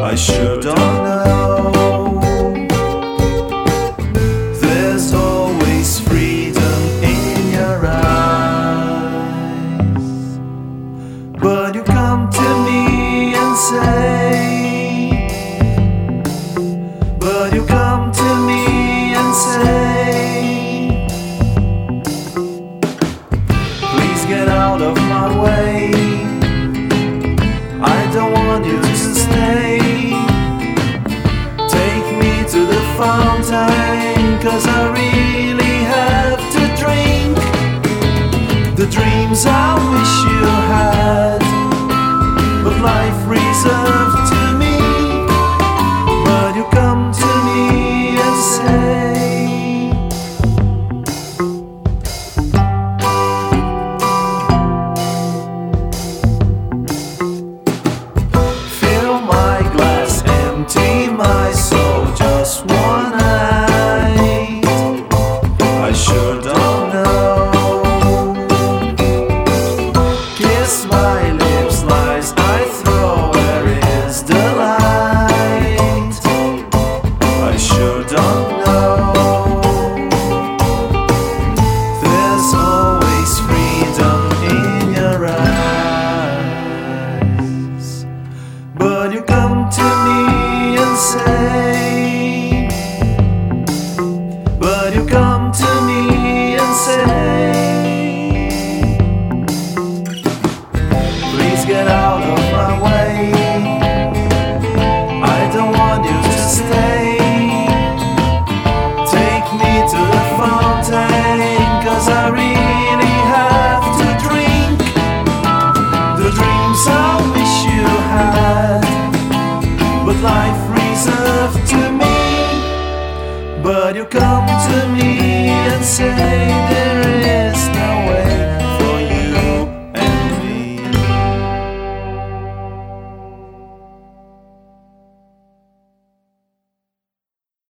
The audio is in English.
I sure don't know. There's always freedom in your eyes, but you come to me and say, but you come to me and say, please get out of my way. I don't want you to stay. Take me to the fountain, 'cause I really have to drink the dreams I wish you had, but life reserved to me. But you come to me and say, fill my glass, empty my soul, just one night. I sure don't know. Kiss my lips, lies I throw, where is the light? I sure don't know. There's always freedom in your eyes, but you come to me and say, but you come to me and say, please get out of my way. I don't want you to stay. Take me to the fountain, 'cause I really have to drink the dreams I wish you had, but life reserved to me. But you come to me